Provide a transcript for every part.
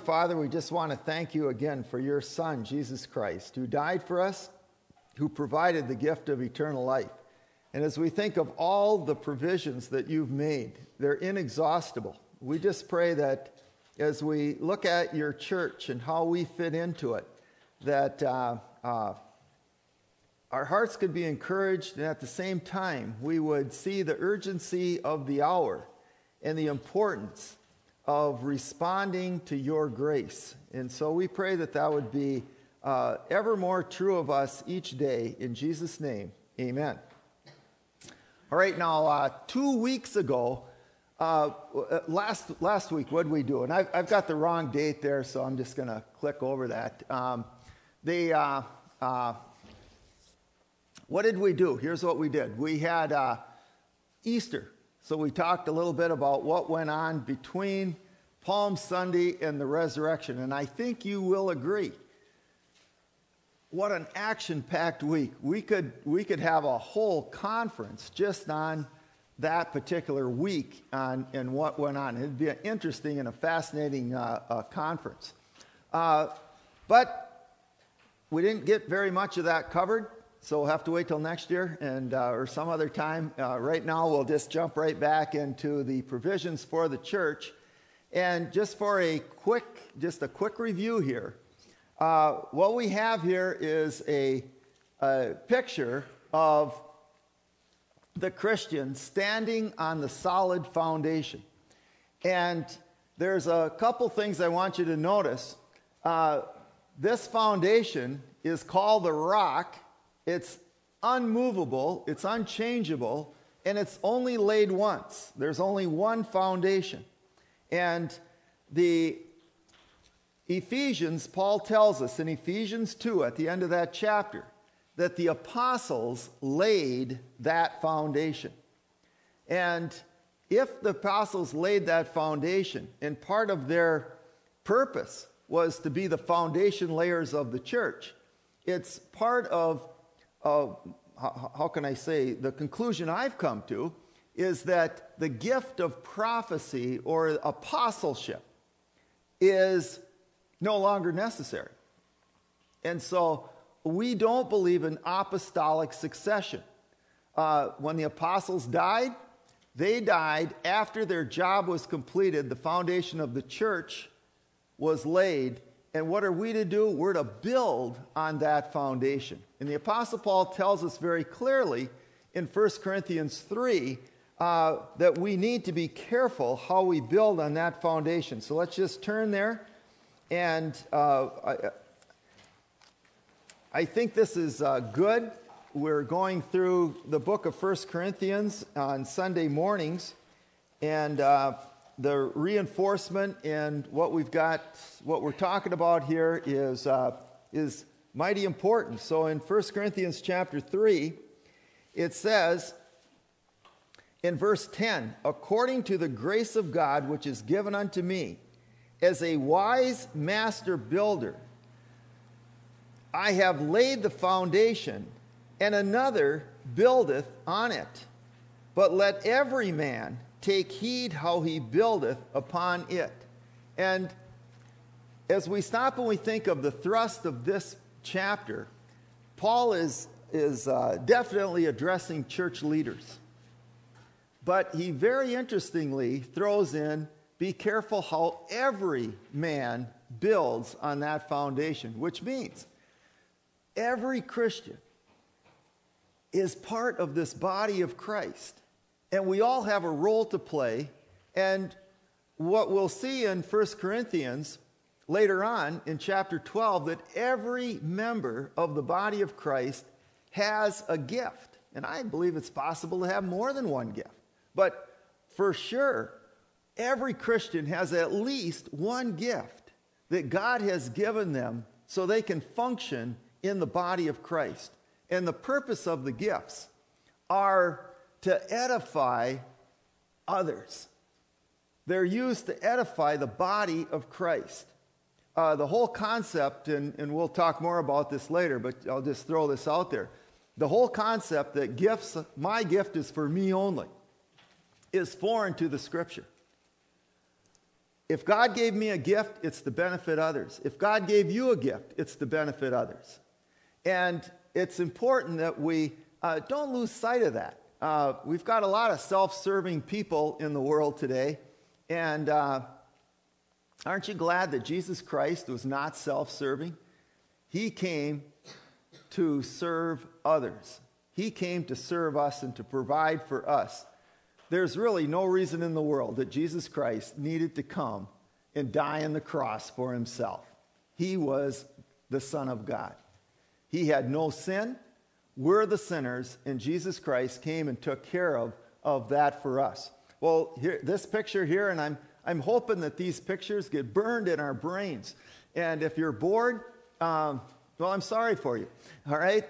Father, we just want to thank you again for your Son, Jesus Christ, who died for us, who provided the gift of eternal life. And as we think of all the provisions that you've made, they're inexhaustible. We just pray that as we look at your church and how we fit into it, that our hearts could be encouraged, and at the same time, we would see the urgency of the hour and the importance of responding to your grace. And so we pray that that would be ever more true of us each day. In Jesus' name, amen. All right, now 2 weeks ago, last week, what did we do? And I've got the wrong date there, so I'm just going to click over that. What did we do? Here's what we did. We had Easter. So we talked a little bit about what went on between Palm Sunday and the resurrection. And I think you will agree. What an action-packed week. We could have a whole conference just on that particular week and what went on. It'd be an interesting and a fascinating conference. But we didn't get very much of that covered. So we'll have to wait till next year and or some other time. Right now, we'll just jump right back into the provisions for the church. And just for a quick review here, what we have here is a picture of the Christian standing on the solid foundation. And there's a couple things I want you to notice. This foundation is called the rock. It's unmovable, it's unchangeable, and it's only laid once. There's only one foundation. And the Ephesians, Paul tells us in Ephesians 2 at the end of that chapter, that the apostles laid that foundation. And if the apostles laid that foundation, and part of their purpose was to be the foundation layers of the church, it's part of how can I say, the conclusion I've come to is that the gift of prophecy or apostleship is no longer necessary. And so we don't believe in apostolic succession. When the apostles died, they died after their job was completed, the foundation of the church was laid. And what are we to do? We're to build on that foundation. And the Apostle Paul tells us very clearly in 1 Corinthians 3 that we need to be careful how we build on that foundation. So let's just turn there. And I think this is good. We're going through the book of 1 Corinthians on Sunday mornings. And the reinforcement and what we're talking about here is mighty important. So in 1 Corinthians chapter 3, it says in verse 10, according to the grace of God which is given unto me, as a wise master builder, I have laid the foundation, and another buildeth on it. But let every man take heed how he buildeth upon it. And as we stop and we think of the thrust of this chapter, Paul is definitely addressing church leaders. But he very interestingly throws in, be careful how every man builds on that foundation, which means every Christian is part of this body of Christ. And we all have a role to play. And what we'll see in 1 Corinthians later on in chapter 12, that every member of the body of Christ has a gift. And I believe it's possible to have more than one gift. But for sure, every Christian has at least one gift that God has given them so they can function in the body of Christ. And the purpose of the gifts are to edify others. They're used to edify the body of Christ. The whole concept, and we'll talk more about this later, but I'll just throw this out there. The whole concept that gifts, my gift is for me only, is foreign to the Scripture. If God gave me a gift, it's to benefit others. If God gave you a gift, it's to benefit others. And it's important that we don't lose sight of that. We've got a lot of self-serving people in the world today. And aren't you glad that Jesus Christ was not self-serving? He came to serve others. He came to serve us and to provide for us. There's really no reason in the world that Jesus Christ needed to come and die on the cross for himself. He was the Son of God. He had no sin. We're the sinners, and Jesus Christ came and took care of that for us. Well, here, this picture here, and I'm hoping that these pictures get burned in our brains. And if you're bored, well, I'm sorry for you. All right?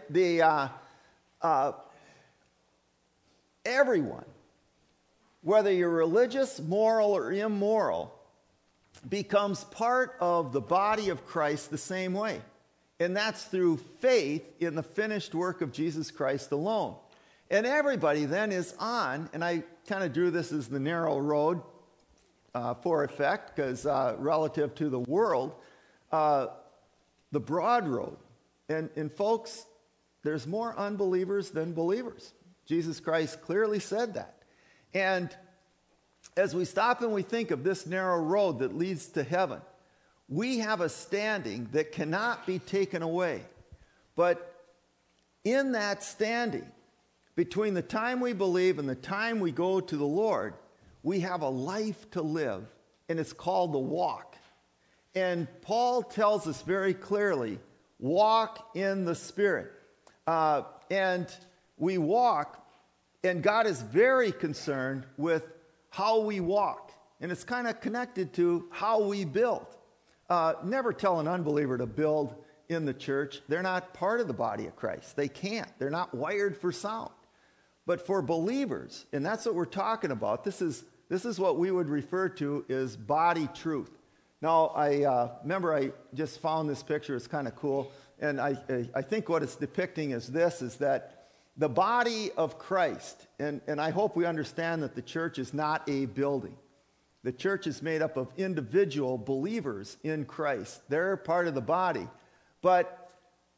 Everyone, whether you're religious, moral, or immoral, becomes part of the body of Christ the same way. And that's through faith in the finished work of Jesus Christ alone. And everybody then is on, and I kind of drew this as the narrow road for effect, because relative to the world, the broad road. And folks, there's more unbelievers than believers. Jesus Christ clearly said that. And as we stop and we think of this narrow road that leads to heaven, we have a standing that cannot be taken away. But in that standing, between the time we believe and the time we go to the Lord, we have a life to live, and it's called the walk. And Paul tells us very clearly, walk in the Spirit. And we walk, and God is very concerned with how we walk. And it's kind of connected to how we build. Never tell an unbeliever to build in the church. They're not part of the body of Christ. They can't. They're not wired for sound. But for believers, and that's what we're talking about, this is what we would refer to as body truth. Now, I remember I just found this picture. It's kind of cool. And I think what it's depicting is this, is that the body of Christ, and I hope we understand that the church is not a building. The church is made up of individual believers in Christ. They're part of the body. But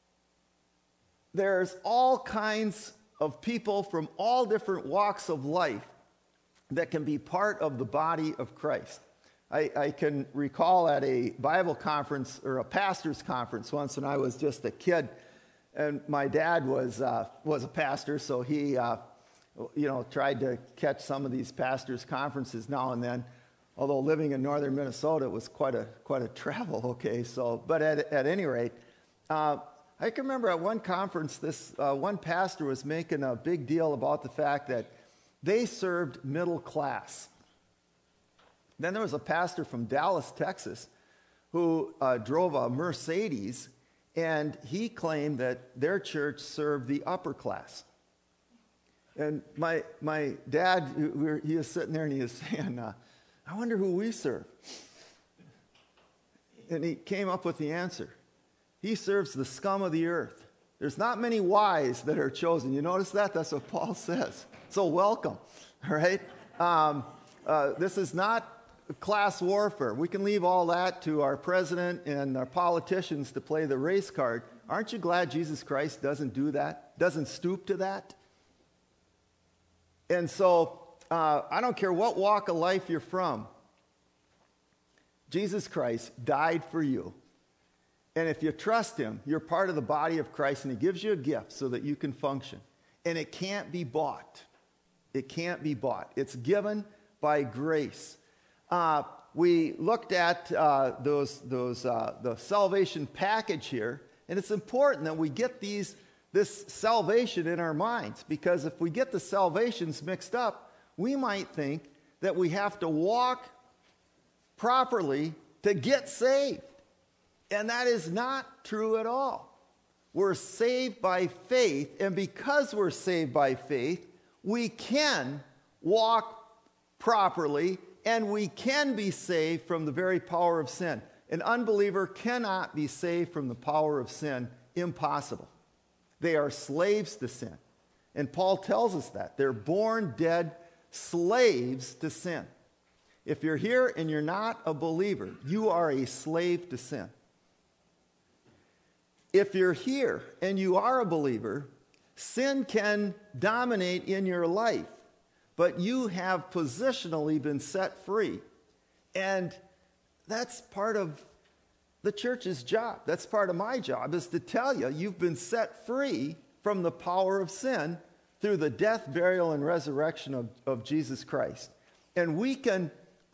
there's all kinds of people from all different walks of life that can be part of the body of Christ. I can recall at a Bible conference or a pastor's conference once when I was just a kid, and my dad was a pastor, so he tried to catch some of these pastors' conferences now and then. Although living in northern Minnesota, it was quite a travel. Okay, but at any rate, I can remember at one conference, this one pastor was making a big deal about the fact that they served middle class. Then there was a pastor from Dallas, Texas, who drove a Mercedes, and he claimed that their church served the upper class. And my dad, he was sitting there and he was saying, I wonder who we serve. And he came up with the answer. He serves the scum of the earth. There's not many wise that are chosen. You notice that? That's what Paul says. So welcome, all right? This is not class warfare. We can leave all that to our president and our politicians to play the race card. Aren't you glad Jesus Christ doesn't do that? Doesn't stoop to that? And so, I don't care what walk of life you're from. Jesus Christ died for you. And if you trust him, you're part of the body of Christ, and he gives you a gift so that you can function. And it can't be bought. It can't be bought. It's given by grace. We looked at the salvation package here, and it's important that we get this salvation in our minds, because if we get the salvations mixed up, we might think that we have to walk properly to get saved. And that is not true at all. We're saved by faith, and because we're saved by faith, we can walk properly, and we can be saved from the very power of sin. An unbeliever cannot be saved from the power of sin. Impossible. They are slaves to sin. And Paul tells us that. They're born dead slaves to sin. If you're here and you're not a believer, you are a slave to sin. If you're here and you are a believer, sin can dominate in your life, but you have positionally been set free. And that's part of the church's job. That's part of my job, is to tell you you've been set free from the power of sin through the death, burial, and resurrection of Jesus Christ. And we can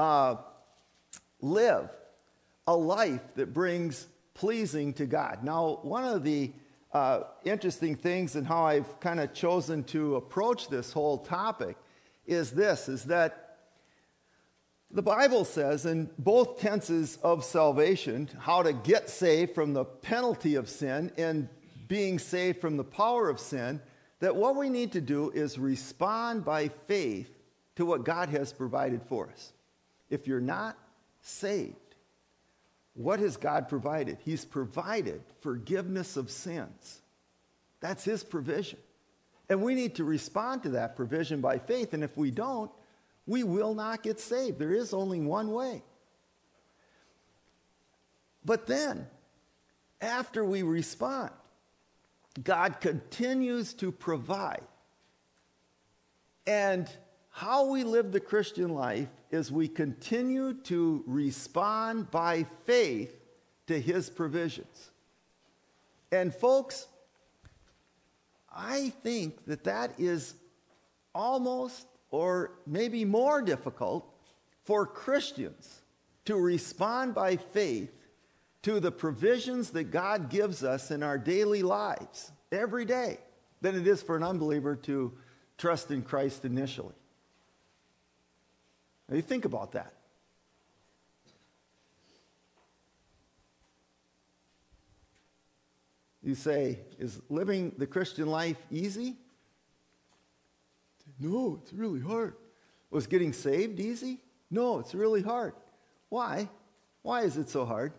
live a life that brings pleasing to God. Now, one of the interesting things in how I've kind of chosen to approach this whole topic is that the Bible says in both tenses of salvation, how to get saved from the penalty of sin and being saved from the power of sin, that what we need to do is respond by faith to what God has provided for us. If you're not saved, what has God provided? He's provided forgiveness of sins. That's His provision. And we need to respond to that provision by faith. And if we don't, we will not get saved. There is only one way. But then, after we respond, God continues to provide. And how we live the Christian life is we continue to respond by faith to His provisions. And folks, I think that is almost or maybe more difficult for Christians to respond by faith to the provisions that God gives us in our daily lives every day than it is for an unbeliever to trust in Christ initially. Now you think about that. You say, is living the Christian life easy? No, it's really hard. Was getting saved easy? No, it's really hard. Why? Why is it so hard?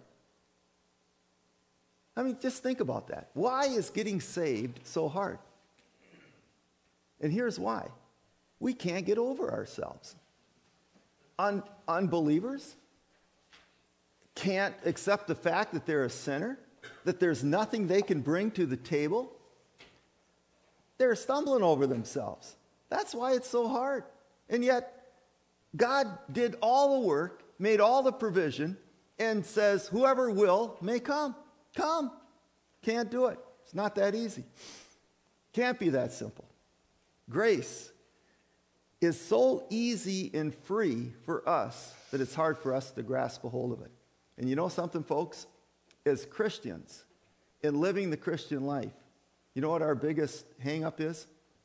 I mean, just think about that. Why is getting saved so hard? And here's why. We can't get over ourselves. Unbelievers can't accept the fact that they're a sinner, that there's nothing they can bring to the table. They're stumbling over themselves. That's why it's so hard. And yet, God did all the work, made all the provision, and says, whoever will may come. Come. Can't do it. It's not that easy. Can't be that simple. Grace is so easy and free for us that it's hard for us to grasp a hold of it. And you know something, folks? As Christians, in living the Christian life, you know what our biggest hang-up is?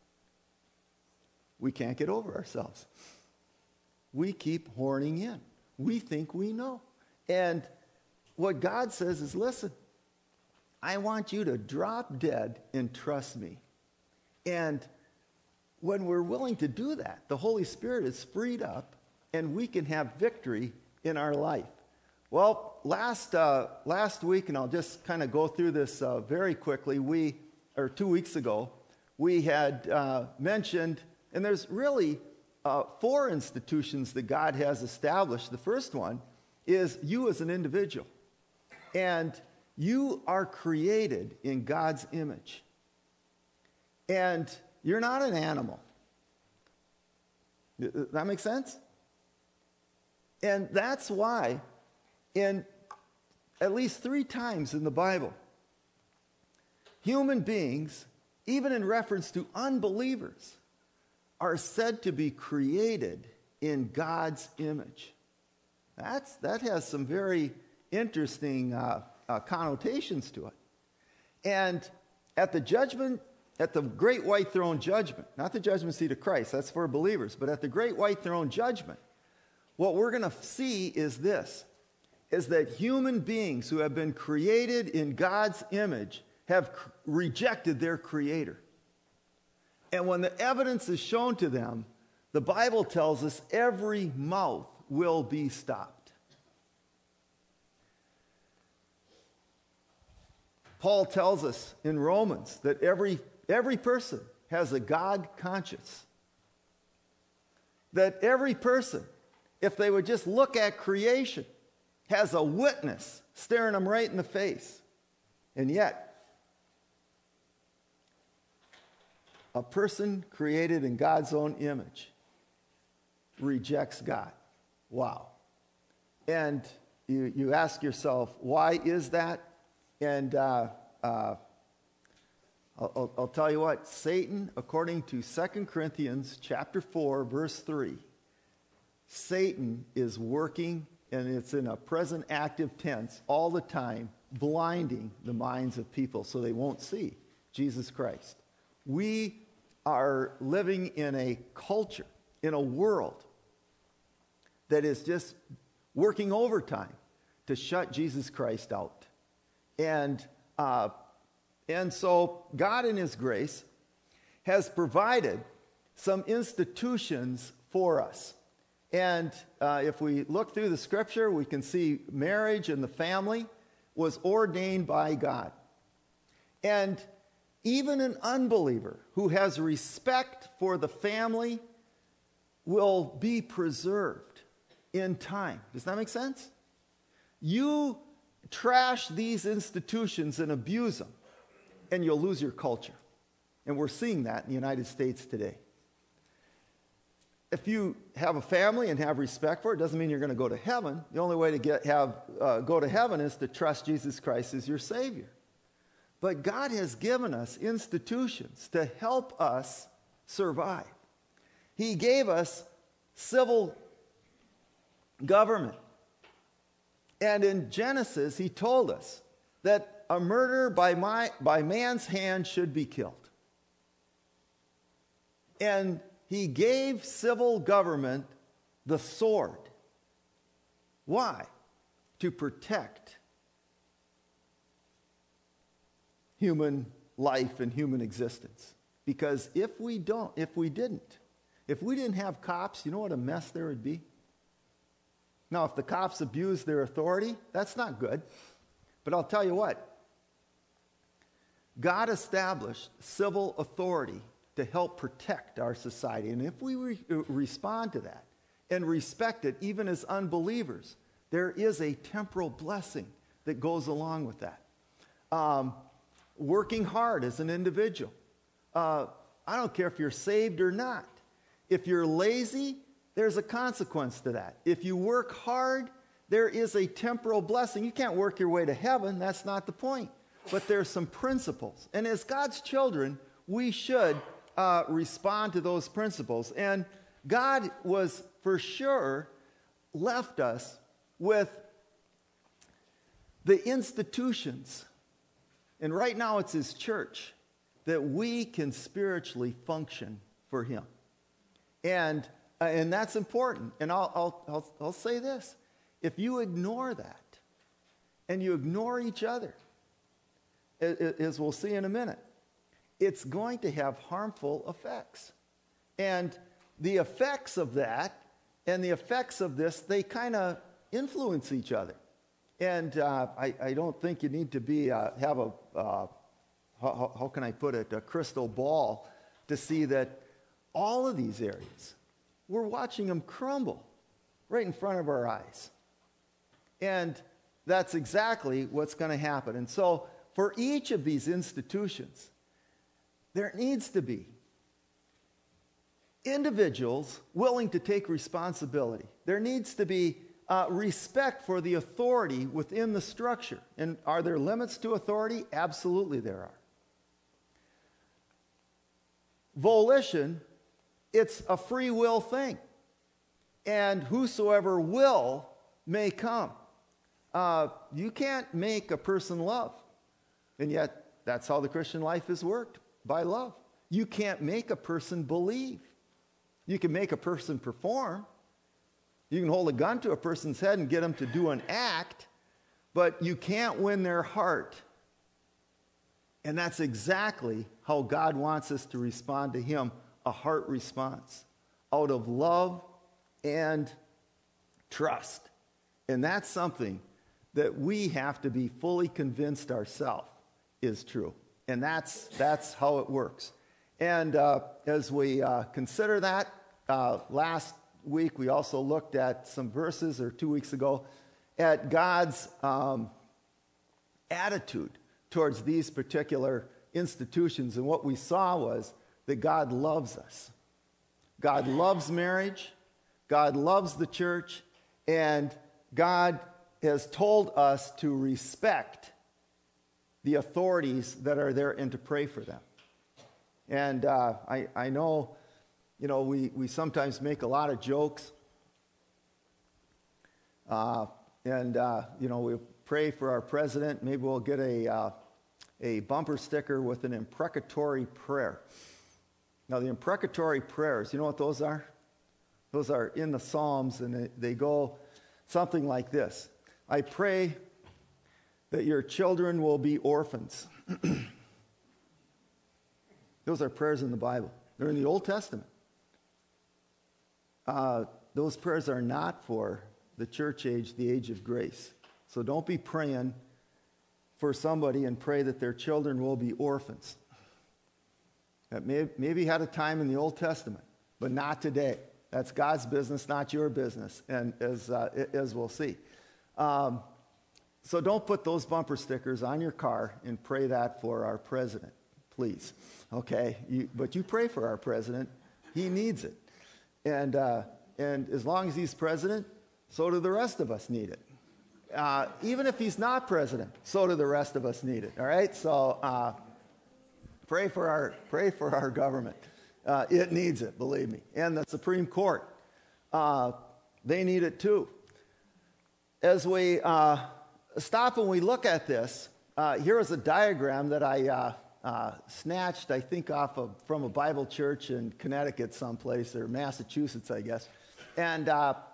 We can't get over ourselves. We keep horning in. We think we know. And what God says is, listen, I want you to drop dead and trust me. And when we're willing to do that, the Holy Spirit is freed up and we can have victory in our life. Well, last week, and I'll just kind of go through this very quickly, 2 weeks ago, we had mentioned, and there's really 4 institutions that God has established. The first one is you as an individual. And you are created in God's image. And you're not an animal. Does that make sense? And that's why in at least 3 times in the Bible, human beings, even in reference to unbelievers, are said to be created in God's image. That has some very interesting connotations to it. And at the judgment, at the great white throne judgment, not the judgment seat of Christ, that's for believers, but at the great white throne judgment, what we're going to see is this, is that human beings who have been created in God's image have rejected their Creator. And when the evidence is shown to them, the Bible tells us every mouth will be stopped. Paul tells us in Romans that every person has a God conscience. That every person if they would just look at creation as a witness staring them right in the face. And yet, a person created in God's own image rejects God. Wow. And you ask yourself, why is that? And I'll tell you what, Satan, according to 2 Corinthians chapter 4, verse 3, Satan is working, and it's in a present active tense all the time, blinding the minds of people so they won't see Jesus Christ. We are living in a culture, in a world that is just working overtime to shut Jesus Christ out. And so God in His grace has provided some institutions for us. And if we look through the scripture, we can see marriage and the family was ordained by God. And even an unbeliever who has respect for the family will be preserved in time. Does that make sense? You trash these institutions and abuse them, and you'll lose your culture. And we're seeing that in the United States today. If you have a family and have respect for it, doesn't mean you're going to go to heaven. The only way to go to heaven is to trust Jesus Christ as your Savior. But God has given us institutions to help us survive. He gave us civil government. And in Genesis, He told us that a murder by man's hand should be killed. And He gave civil government the sword. Why? To protect human life and human existence. Because if we didn't have cops, you know what a mess there would be? Now, if the cops abuse their authority, that's not good. But I'll tell you what, God established civil authority to help protect our society. And if we respond to that and respect it, even as unbelievers, there is a temporal blessing that goes along with that. Working hard as an individual. I don't care if you're saved or not. If you're lazy, there's a consequence to that. If you work hard, there is a temporal blessing. You can't work your way to heaven. That's not the point. But there's some principles. And as God's children, we should respond to those principles. And God was for sure left us with the institutions, and right now it's His church, that we can spiritually function for Him. And that's important. And I'll say this. If you ignore that, and you ignore each other, as we'll see in a minute, it's going to have harmful effects. And the effects of that and the effects of this, they kind of influence each other. And I don't think you need to have how can I put it, a crystal ball to see that all of these areas, we're watching them crumble right in front of our eyes. And that's exactly what's going to happen. And so for each of these institutions, there needs to be individuals willing to take responsibility. There needs to be respect for the authority within the structure. And are there limits to authority? Absolutely there are. Volition, it's a free will thing. And whosoever will may come. You can't make a person love. And yet, that's how the Christian life has worked, by love. You can't make a person believe. You can make a person perform. You can hold a gun to a person's head and get them to do an act, but you can't win their heart. And that's exactly how God wants us to respond to Him, a heart response, out of love and trust. And that's something that we have to be fully convinced ourselves is true. And that's how it works. And as we consider that, last week we also looked at some verses, or 2 weeks ago, at God's attitude towards these particular institutions. And what we saw was that God loves us. God loves marriage. God loves the church. And God has told us to respect the authorities that are there and to pray for them. And I know, we sometimes make a lot of jokes. We pray for our president. Maybe we'll get a bumper sticker with an imprecatory prayer. Now, the imprecatory prayers, you know what those are? Those are in the Psalms, and they go something like this. I pray that your children will be orphans. Those are prayers in the Bible. They're in the Old Testament. Those prayers are not for the church age, the age of grace. So don't be praying for somebody and pray that their children will be orphans. That maybe had a time in the Old Testament, but not today. That's God's business, not your business, and as we'll see. So don't put those bumper stickers on your car and pray that for our president, please. Okay? But you pray for our president. He needs it. And as long as he's president, so do the rest of us need it. Even if he's not president, so do the rest of us need it. All right? So pray for our government. It needs it, believe me. And the Supreme Court, they need it too. As we stop and we look at this, here is a diagram that I snatched, I think, from a Bible church in Connecticut someplace, or Massachusetts, I guess. And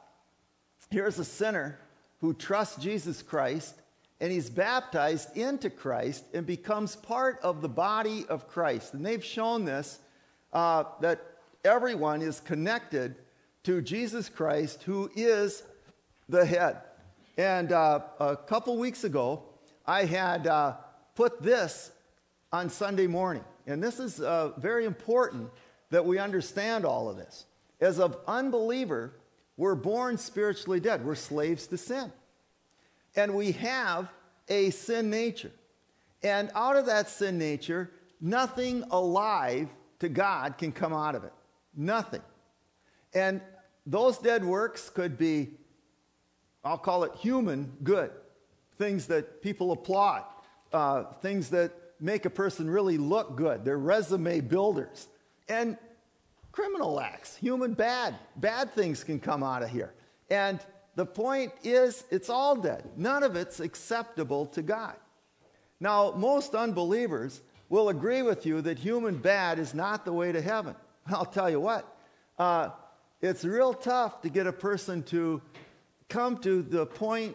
here's a sinner who trusts Jesus Christ, and he's baptized into Christ and becomes part of the body of Christ. And they've shown this, that everyone is connected to Jesus Christ, who is the head. And a couple weeks ago, I had put this on Sunday morning. And this is very important that we understand all of this. As an unbeliever, we're born spiritually dead. We're slaves to sin. And we have a sin nature. And out of that sin nature, nothing alive to God can come out of it. Nothing. And those dead works could be, I'll call it human good. Things that people applaud. Things that make a person really look good. They're resume builders. And criminal acts, human bad things can come out of here. And the point is, it's all dead. None of it's acceptable to God. Now, most unbelievers will agree with you that human bad is not the way to heaven. I'll tell you what, it's real tough to get a person to come to the point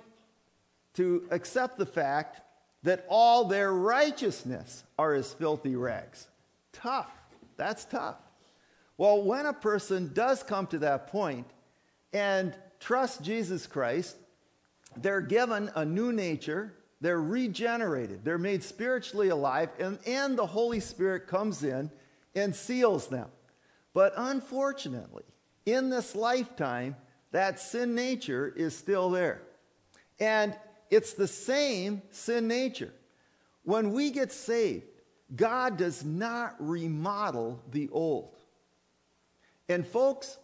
to accept the fact that all their righteousness are as filthy rags. Tough. That's tough. Well, when a person does come to that point and trust Jesus Christ, they're given a new nature, they're regenerated, they're made spiritually alive, and the Holy Spirit comes in and seals them. But unfortunately, in this lifetime, that sin nature is still there. And it's the same sin nature. When we get saved, God does not remodel the old. And folks,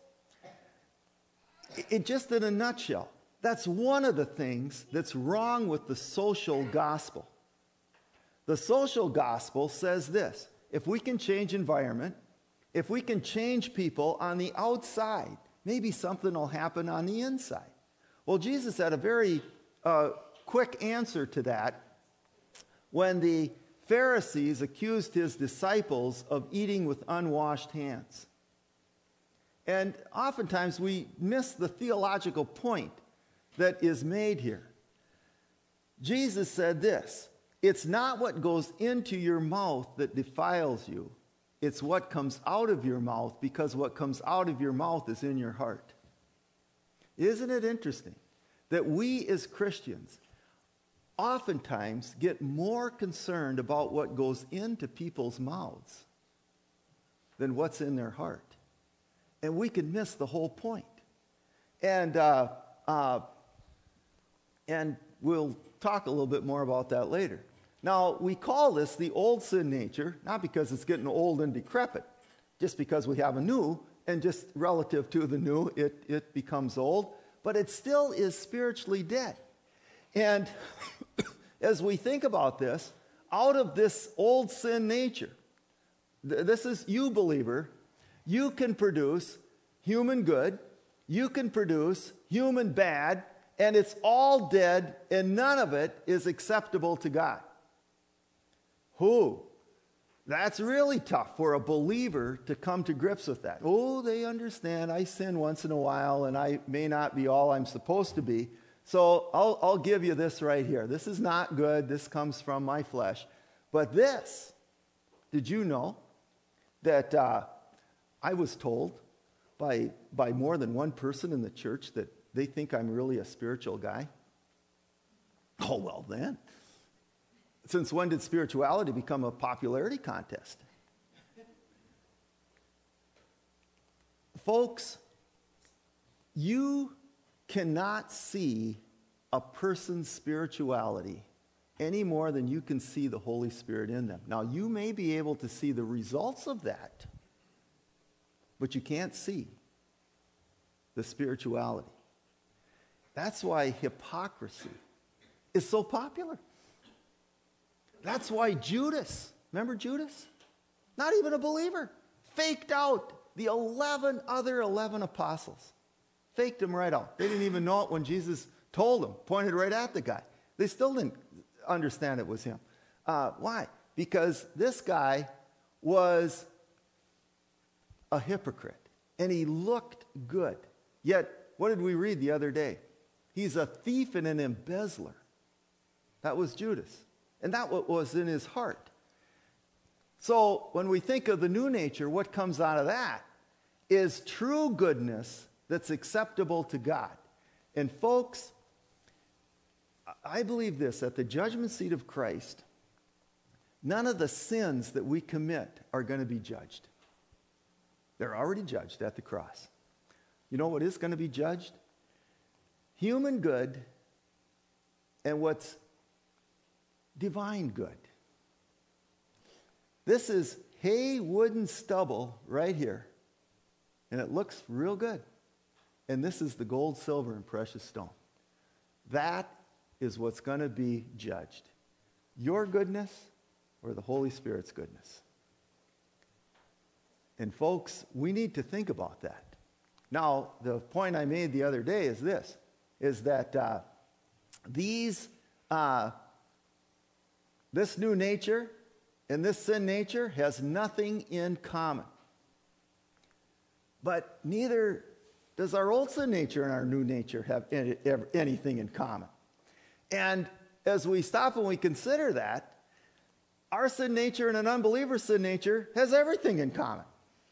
it just in a nutshell, that's one of the things that's wrong with the social gospel. The social gospel says this: if we can change environment, if we can change people on the outside, maybe something will happen on the inside. Well, Jesus had a very quick answer to that when the Pharisees accused his disciples of eating with unwashed hands. And oftentimes we miss the theological point that is made here. Jesus said this: it's not what goes into your mouth that defiles you. It's what comes out of your mouth, because what comes out of your mouth is in your heart. Isn't it interesting that we as Christians oftentimes get more concerned about what goes into people's mouths than what's in their heart? And we can miss the whole point. And we'll talk a little bit more about that later. Now, we call this the old sin nature, not because it's getting old and decrepit, just because we have a new, and just relative to the new, it becomes old, but it still is spiritually dead. And as we think about this, out of this old sin nature, this is you, believer, you can produce human good, you can produce human bad, and it's all dead, and none of it is acceptable to God. That's really tough for a believer to come to grips with that. Oh, they understand I sin once in a while, and I may not be all I'm supposed to be. So I'll give you this right here. This is not good. This comes from my flesh. But this, did you know that I was told by more than one person in the church that they think I'm really a spiritual guy? Oh, well then. Since when did spirituality become a popularity contest? Folks, you cannot see a person's spirituality any more than you can see the Holy Spirit in them. Now, you may be able to see the results of that, but you can't see the spirituality. That's why hypocrisy is so popular. That's why Judas, remember Judas? Not even a believer. Faked out the 11 apostles. Faked them right out. They didn't even know it when Jesus told them, pointed right at the guy. They still didn't understand it was him. Why? Because this guy was a hypocrite, and he looked good. Yet, what did we read the other day? He's a thief and an embezzler. That was Judas. And that was in his heart. So when we think of the new nature, what comes out of that is true goodness that's acceptable to God. And folks, I believe this, at the judgment seat of Christ, none of the sins that we commit are going to be judged. They're already judged at the cross. You know what is going to be judged? Human good and what's divine good. This is hay, wood, and stubble right here. And it looks real good. And this is the gold, silver, and precious stone. That is what's going to be judged. Your goodness or the Holy Spirit's goodness. And folks, we need to think about that. Now, the point I made the other day is this, is that this new nature and this sin nature has nothing in common. But neither does our old sin nature and our new nature have anything in common. And as we stop and we consider that, our sin nature and an unbeliever's sin nature has everything in common.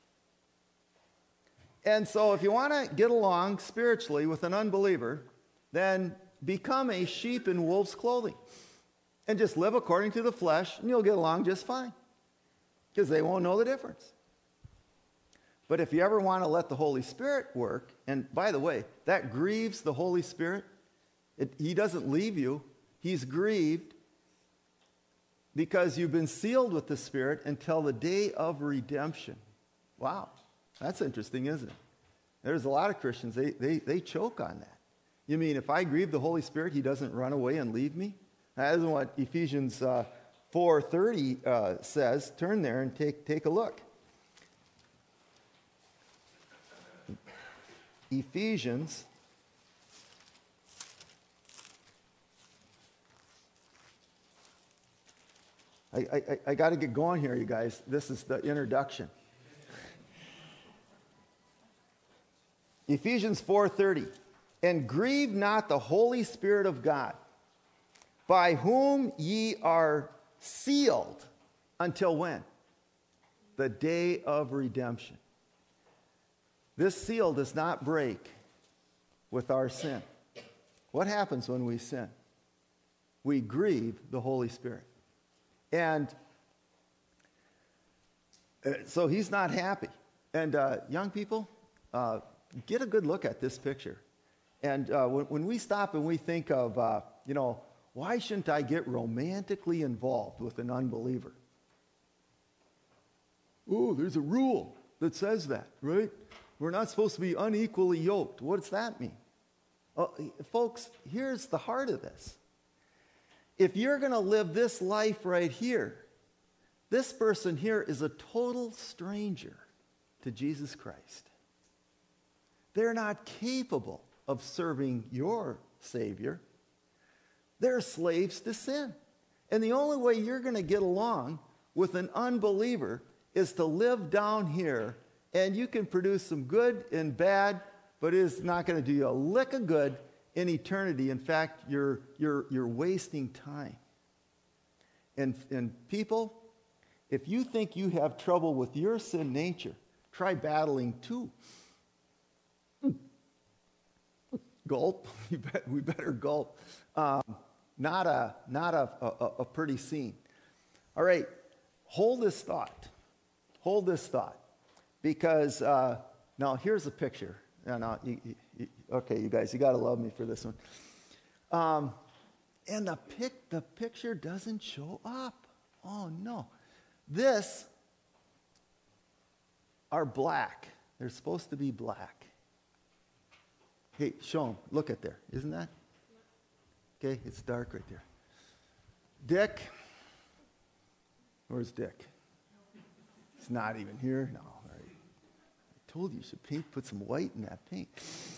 And so if you want to get along spiritually with an unbeliever, then become a sheep in wolf's clothing. And just live according to the flesh, and you'll get along just fine. Because they won't know the difference. But if you ever want to let the Holy Spirit work, and by the way, that grieves the Holy Spirit. He doesn't leave you. He's grieved because you've been sealed with the Spirit until the day of redemption. Wow, that's interesting, isn't it? There's a lot of Christians, they choke on that. You mean if I grieve the Holy Spirit, he doesn't run away and leave me? That isn't what Ephesians 4:30 says. Turn there and take a look. Ephesians I got to get going here, you guys. This is the introduction. Ephesians 4:30. And grieve not the Holy Spirit of God, by whom ye are sealed until when? The day of redemption. This seal does not break with our sin. What happens when we sin? We grieve the Holy Spirit. And so he's not happy. And young people, get a good look at this picture. And when we stop and we think of, why shouldn't I get romantically involved with an unbeliever? Oh, there's a rule that says that, right? We're not supposed to be unequally yoked. What does that mean? Folks, here's the heart of this. If you're going to live this life right here, this person here is a total stranger to Jesus Christ. They're not capable of serving your Savior. They're slaves to sin. And the only way you're going to get along with an unbeliever is to live down here, and you can produce some good and bad, but it is not going to do you a lick of good in eternity. In fact, you're wasting time. And people, if you think you have trouble with your sin nature, try battling too. Gulp. We better gulp. Not a pretty scene. All right, hold this thought. Hold this thought, because now here's a picture. Okay, you guys, you got to love me for this one. And the picture doesn't show up. Oh no, this are black. They're supposed to be black. Hey, show them. Look at there. Isn't that? Okay, it's dark right there. Dick. Where's Dick? He's not even here. No. All right. I told you should paint. Put some white in that paint.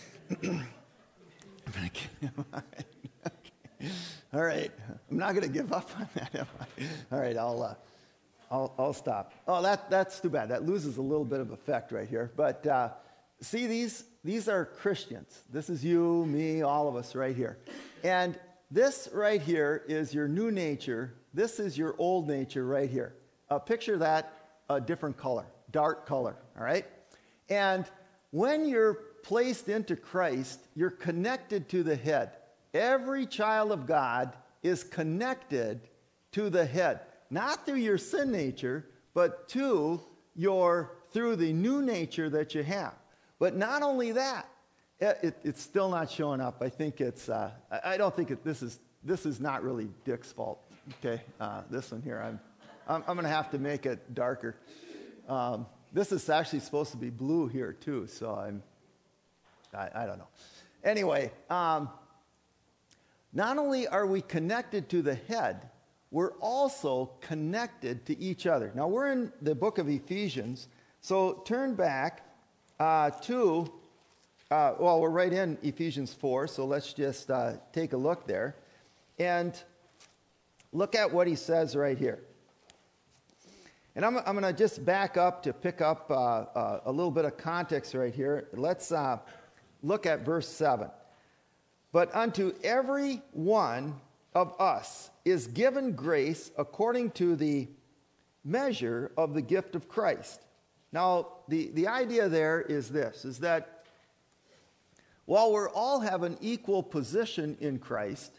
All right. I'm not going to give up on that, am I? All right. I'll stop. Oh, that's too bad. That loses a little bit of effect right here. But see, these are Christians. This is you, me, all of us right here. And this right here is your new nature. This is your old nature right here. Picture that a different color, dark color, all right? And when you're placed into Christ, you're connected to the head. Every child of God is connected to the head. Not through your sin nature, but through the new nature that you have. But not only that, it's still not showing up. I think it's, I don't think this is not really Dick's fault. Okay, this one here, I'm going to have to make it darker. This is actually supposed to be blue here too, so I don't know. Anyway, not only are we connected to the head, we're also connected to each other. Now, we're in the book of Ephesians, so turn back to, we're right in Ephesians 4, so let's just take a look there. And look at what he says right here. And I'm going to just back up to pick up a little bit of context right here. Let's look at verse 7. But unto every one of us is given grace according to the measure of the gift of Christ. Now, the idea there is this, is that while we all have an equal position in Christ,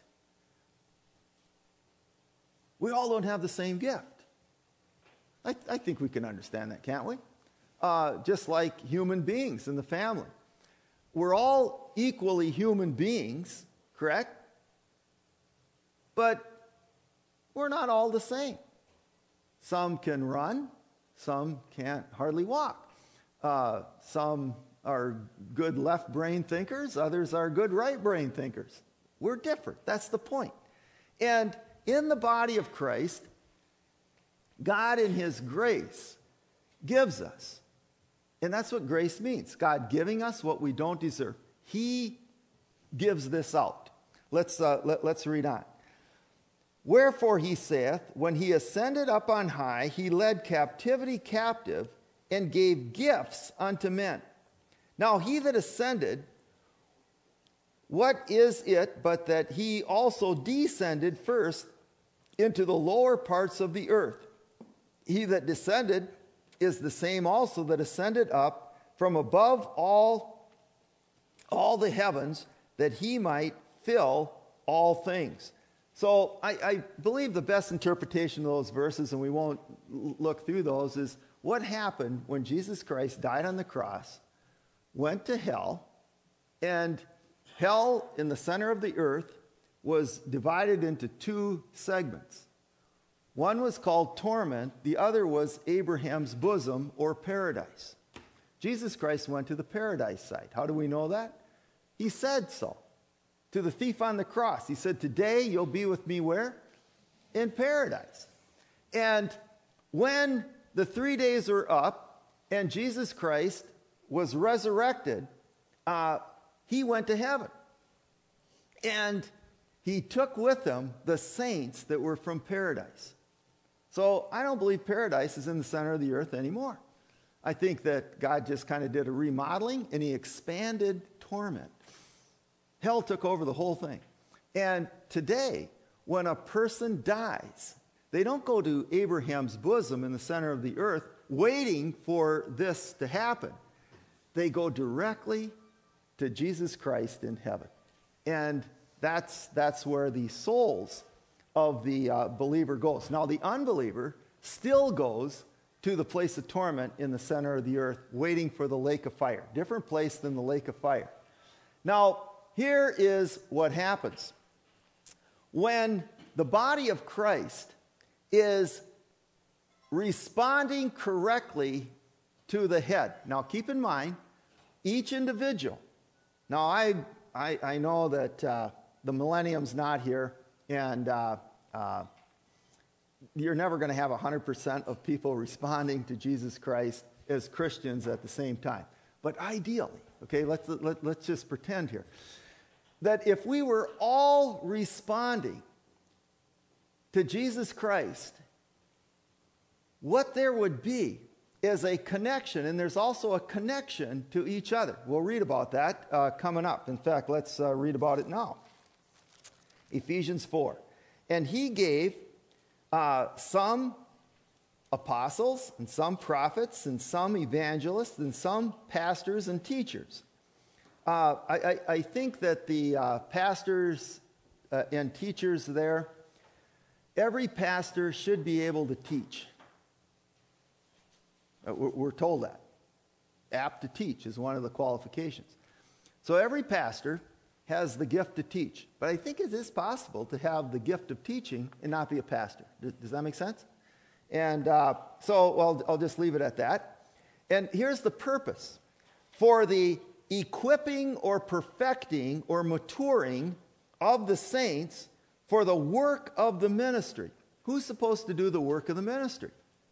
we all don't have the same gift. I think we can understand that, can't we? Just like human beings in the family. We're all equally human beings, correct? But we're not all the same. Some can run, some can't hardly walk. Some are good left brain thinkers, others are good right brain thinkers. We're different. That's the point. And in the body of Christ, God in his grace gives us. And that's what grace means. God giving us what we don't deserve. He gives this out. Let's read on. Wherefore he saith, when he ascended up on high, he led captivity captive and gave gifts unto men. Now he that ascended, what is it but that he also descended first into the lower parts of the earth? He that descended is the same also that ascended up from above all the heavens, that he might fill all things. So I believe the best interpretation of those verses, and we won't look through those, is what happened when Jesus Christ died on the cross, went to hell, and hell in the center of the earth was divided into two segments. One was called torment, the other was Abraham's bosom or paradise. Jesus Christ went to the paradise side. How do we know that? He said so. To the thief on the cross, he said, "Today you'll be with me where? In paradise." And when the 3 days were up and Jesus Christ was resurrected, he went to heaven. And he took with him the saints that were from paradise. So I don't believe paradise is in the center of the earth anymore. I think that God just kind of did a remodeling and he expanded torment. Hell took over the whole thing. And today, when a person dies, they don't go to Abraham's bosom in the center of the earth waiting for this to happen. They go directly to Jesus Christ in heaven. And that's where the souls of the believer goes. Now, the unbeliever still goes to the place of torment in the center of the earth, waiting for the lake of fire. Different place than the lake of fire. Now, here is what happens. When the body of Christ is responding correctly to the head. Now, keep in mind, each individual. Now, I know that the millennium's not here, and you're never going to have 100% of people responding to Jesus Christ as Christians at the same time. But ideally, okay, let's just pretend here, that if we were all responding to Jesus Christ, what there would be is a connection, and there's also a connection to each other. We'll read about that coming up. In fact, let's read about it now. Ephesians 4. And he gave some apostles, and some prophets, and some evangelists, and some pastors and teachers. I think that the pastors and teachers there, every pastor should be able to teach. We're told that. Apt to teach is one of the qualifications. So every pastor has the gift to teach. But I think it is possible to have the gift of teaching and not be a pastor. Does that make sense? And so I'll just leave it at that. And here's the purpose. For the equipping or perfecting or maturing of the saints for the work of the ministry. Who's supposed to do the work of the ministry?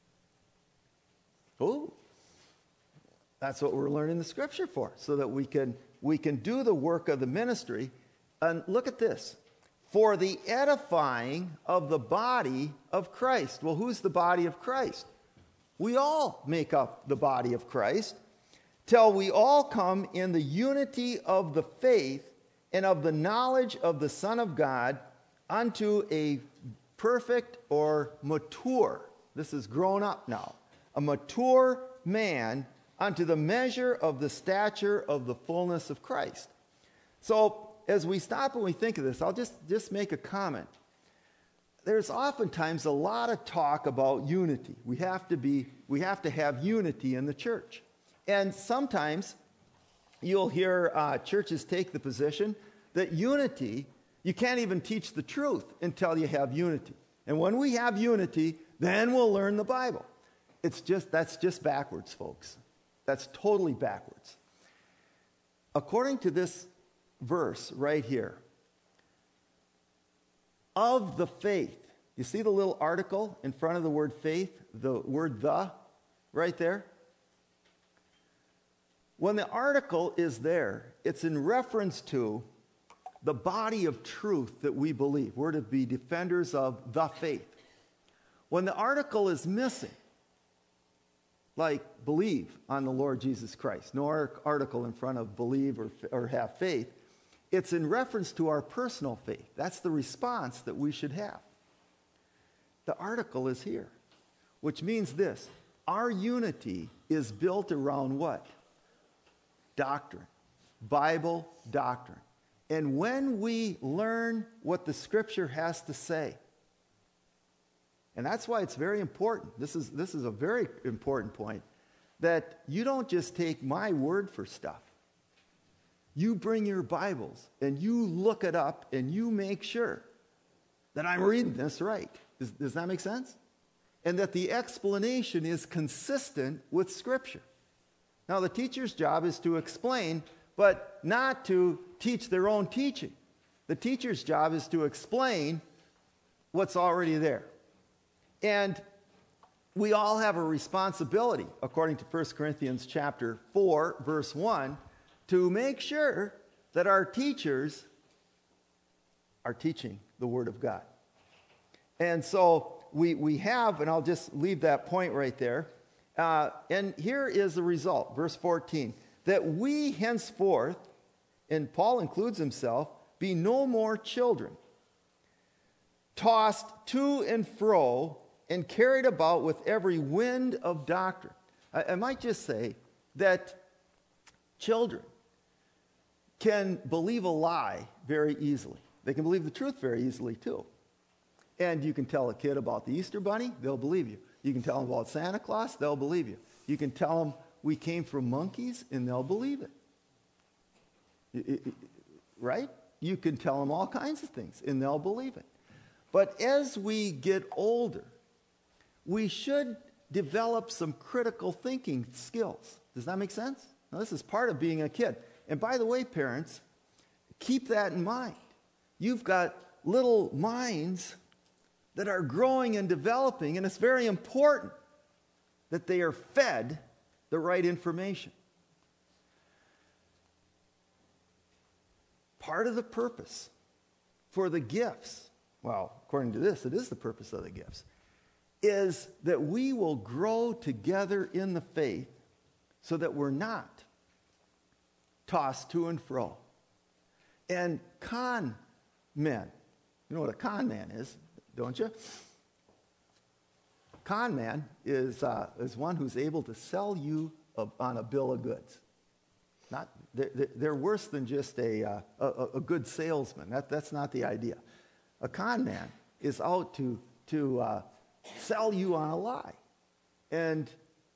Oh, that's what we're learning the scripture for, so that we can do the work of the ministry. And look at this. For the edifying of the body of Christ. Well, who's the body of Christ? We all make up the body of Christ, till we all come in the unity of the faith and of the knowledge of the Son of God unto a perfect or mature. This is grown up now. A mature man unto the measure of the stature of the fullness of Christ. So as we stop and we think of this, I'll just make a comment. There's oftentimes a lot of talk about unity. We have to have unity in the church. And sometimes you'll hear churches take the position that unity, you can't even teach the truth until you have unity. And when we have unity, then we'll learn the Bible. That's just backwards, folks. That's totally backwards. According to this verse right here, of the faith. You see the little article in front of the word faith, the word the, right there? When the article is there, it's in reference to the body of truth that we believe. We're to be defenders of the faith. When the article is missing, like believe on the Lord Jesus Christ, no article in front of believe or have faith, it's in reference to our personal faith. That's the response that we should have. The article is here, which means this. Our unity is built around what? Doctrine. Bible doctrine. And when we learn what the Scripture has to say, and that's why it's very important. This is a very important point, that you don't just take my word for stuff. you bring your Bibles and you look it up and you make sure that I'm reading this right. Does that make sense? And that the explanation is consistent with Scripture. Now, the teacher's job is to explain, but not to teach their own teaching. The teacher's job is to explain what's already there. And we all have a responsibility, according to 1 Corinthians chapter 4, verse 1, to make sure that our teachers are teaching the Word of God. And so we have, and I'll just leave that point right there. And here is the result, verse 14, that we henceforth, and Paul includes himself, be no more children, tossed to and fro and carried about with every wind of doctrine. I might just say that children can believe a lie very easily. They can believe the truth very easily too. And you can tell a kid about the Easter Bunny, they'll believe you. You can tell them about Santa Claus, they'll believe you. You can tell them we came from monkeys, and they'll believe it. Right? You can tell them all kinds of things, and they'll believe it. But as we get older, we should develop some critical thinking skills. Does that make sense? Now, this is part of being a kid. And by the way, parents, keep that in mind. You've got little minds that are growing and developing, and it's very important that they are fed the right information. Part of the purpose for the gifts, well, according to this, it is the purpose of the gifts, is that we will grow together in the faith so that we're not tossed to and fro. And con men, you know what a con man is, don't you? Con man is one who's able to sell you on a bill of goods. They're worse than just a good salesman. That's not the idea. A con man is out to sell you on a lie. And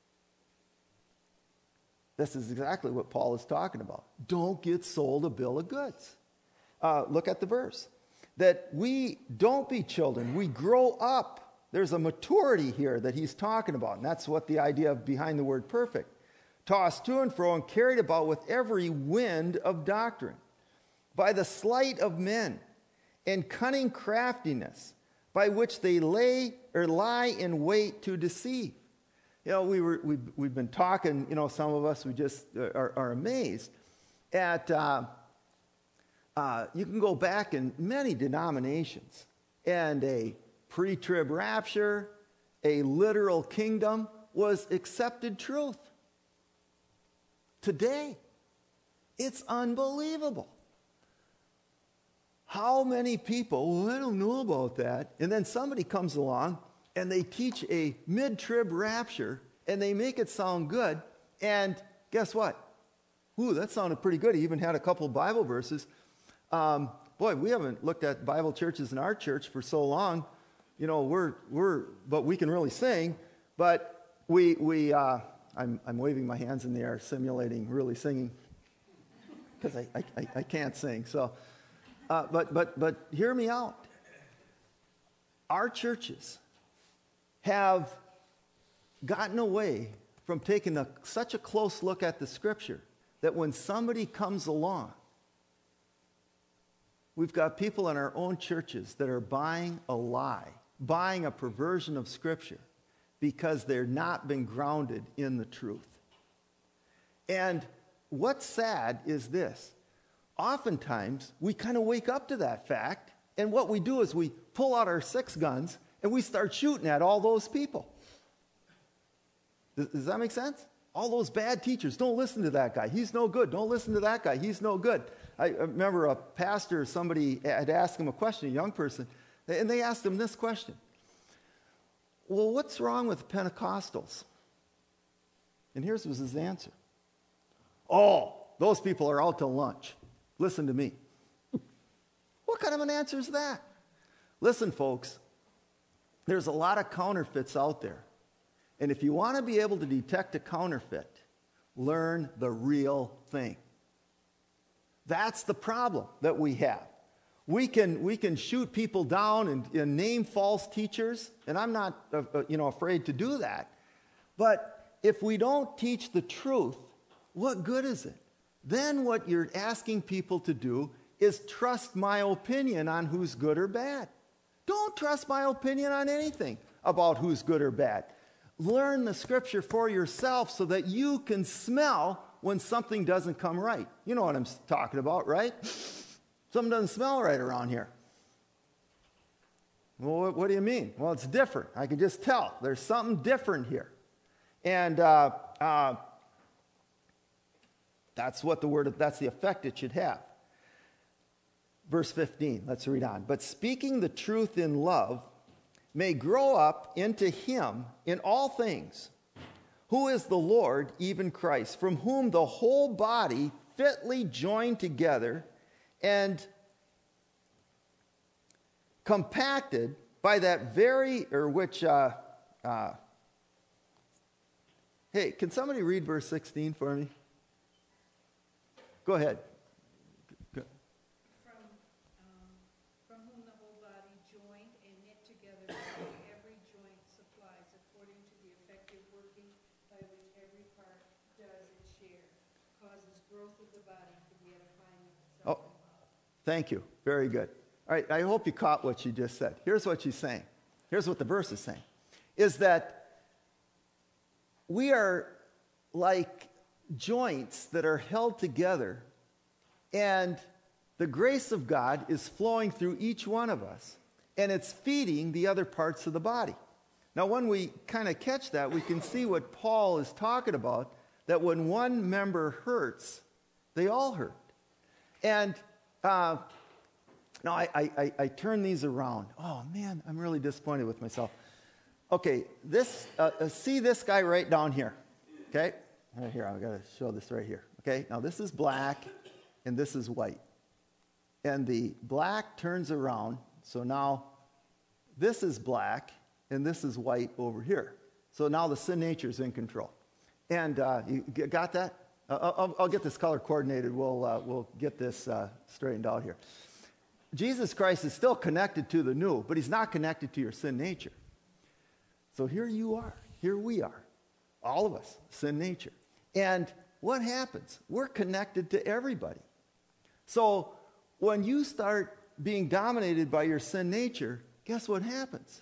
this is exactly what Paul is talking about. Don't get sold a bill of goods. Look at the verse. That we don't be children, we grow up. There's a maturity here that he's talking about, and that's what the idea of behind the word perfect. Tossed to and fro and carried about with every wind of doctrine, by the sleight of men and cunning craftiness, by which they lie in wait to deceive. You know, we've been talking, you know, some of us, we just are amazed at, you can go back in many denominations, and a pre-trib rapture, a literal kingdom was accepted truth. Today, it's unbelievable. How many people, well, I don't know about that. And then somebody comes along and they teach a mid-trib rapture and they make it sound good. And guess what? Ooh, that sounded pretty good. He even had a couple Bible verses. Boy, we haven't looked at Bible churches in our church for so long. You know, but we can really sing. But I'm waving my hands in the air, simulating really singing, because I can't sing. So, but hear me out. Our churches have gotten away from taking such a close look at the Scripture that when somebody comes along, we've got people in our own churches that are buying a lie, buying a perversion of Scripture, because they're not been grounded in the truth. And what's sad is this. Oftentimes, we kind of wake up to that fact, and what we do is we pull out our 6 guns and we start shooting at all those people. Does that make sense? All those bad teachers, don't listen to that guy. He's no good. Don't listen to that guy. He's no good. I remember a pastor, somebody had asked him a question, a young person, and they asked him this question. Well, what's wrong with Pentecostals? And here's was his answer. Oh, those people are out to lunch. Listen to me. What kind of an answer is that? Listen, folks, there's a lot of counterfeits out there. And if you want to be able to detect a counterfeit, learn the real thing. That's the problem that we have. We can shoot people down and name false teachers, and I'm not afraid to do that. But if we don't teach the truth, what good is it? Then what you're asking people to do is trust my opinion on who's good or bad. Don't trust my opinion on anything about who's good or bad. Learn the scripture for yourself so that you can smell when something doesn't come right. You know what I'm talking about, right? Something doesn't smell right around here. Well, what do you mean? Well, it's different. I can just tell. There's something different here. And that's the effect it should have. Verse 15, let's read on. But speaking the truth in love may grow up into him in all things, who is the Lord, even Christ, from whom the whole body fitly joined together and compacted by that very, hey, can somebody read verse 16 for me? Go ahead. From whom the whole body joined and knit together by every joint supplies, according to the effective working by which every part does its share, causes growth of the body for the edifying of itself. Oh, thank you. Very good. All right, I hope you caught what she just said. Here's what she's saying. Here's what the verse is saying. Is that we are like joints that are held together, and the grace of God is flowing through each one of us, and it's feeding the other parts of the body. Now, when we kind of catch that, we can see what Paul is talking about, that when one member hurts, they all hurt. And now I turn these around. Oh, man, I'm really disappointed with myself. Okay, see this guy right down here, okay? Right here, I've got to show this right here, okay? Now, this is black, and this is white. And the black turns around, so now this is black, and this is white over here. So now the sin nature is in control. And you got that? I'll get this color coordinated. We'll get this straightened out here. Jesus Christ is still connected to the new, but he's not connected to your sin nature. So here you are. Here we are. All of us, sin nature. And what happens? We're connected to everybody. So when you start being dominated by your sin nature, guess what happens?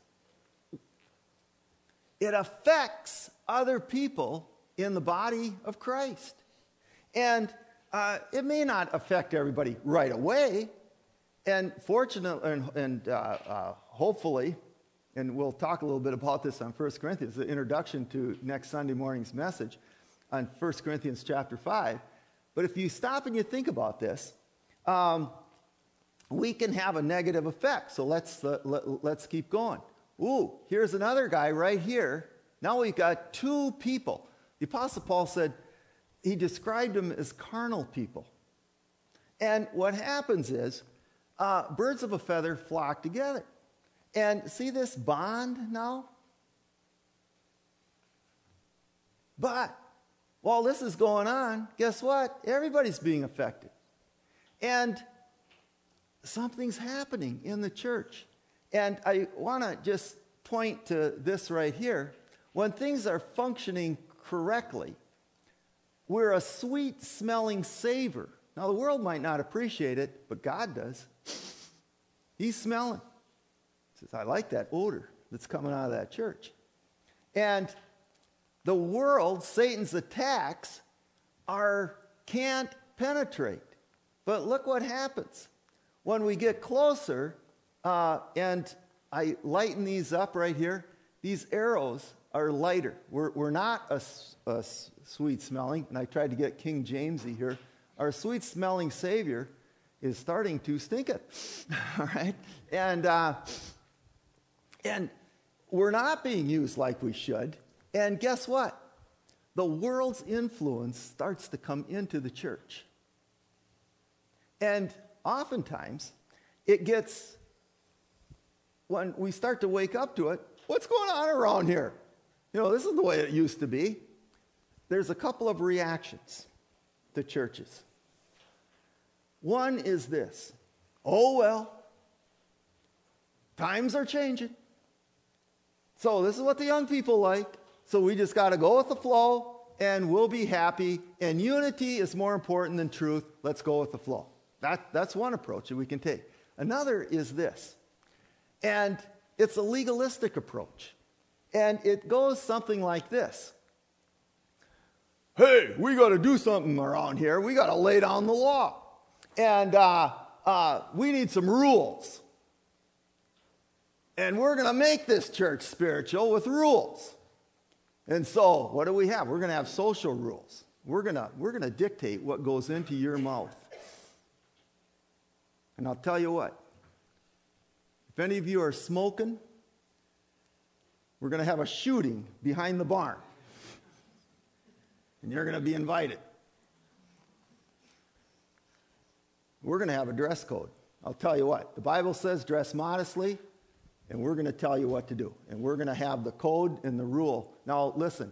It affects other people in the body of Christ. And it may not affect everybody right away. And fortunately, and hopefully, and we'll talk a little bit about this on 1 Corinthians, the introduction to next Sunday morning's message on 1 Corinthians chapter 5. But if you stop and you think about this, we can have a negative effect. So let's keep going. Ooh, here's another guy right here. Now we've got two people. The Apostle Paul said he described them as carnal people. And what happens is birds of a feather flock together. And see this bond now? But while this is going on, guess what? Everybody's being affected. And something's happening in the church. And I want to just point to this right here. When things are functioning correctly, we're a sweet-smelling savor. Now, the world might not appreciate it, but God does. He's smelling. He says, I like that odor that's coming out of that church. And the world, Satan's attacks, can't penetrate. But look what happens. When we get closer, and I lighten these up right here, these arrows are lighter. We're not a sweet-smelling, and I tried to get King Jamesy here. Our sweet-smelling Savior is starting to stinketh, all right? And we're not being used like we should. And guess what? The world's influence starts to come into the church. And oftentimes, it gets, when we start to wake up to it, what's going on around here? You know, this is the way it used to be. There's a couple of reactions to churches. One is this: oh, well, times are changing. So this is what the young people like. So we just got to go with the flow and we'll be happy. And unity is more important than truth. Let's go with the flow. That's one approach that we can take. Another is this. And it's a legalistic approach. And it goes something like this. Hey, we got to do something around here. We got to lay down the law. And we need some rules. And we're going to make this church spiritual with rules. And so, what do we have? We're going to have social rules. We're going to dictate what goes into your mouth. And I'll tell you what. If any of you are smoking, we're going to have a shooting behind the barn. And you're going to be invited. We're going to have a dress code. I'll tell you what. The Bible says dress modestly. And we're going to tell you what to do. And we're going to have the code and the rule. Now, listen.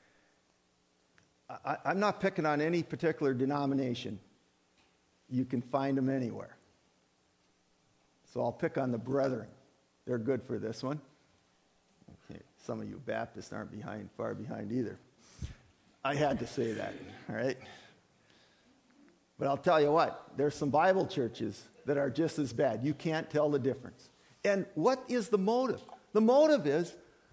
I'm not picking on any particular denomination. You can find them anywhere. So I'll pick on the Brethren. They're good for this one. Okay. Some of you Baptists aren't far behind either. I had to say that, all right? But I'll tell you what. There's some Bible churches that are just as bad. You can't tell the difference. And what is the motive? The motive is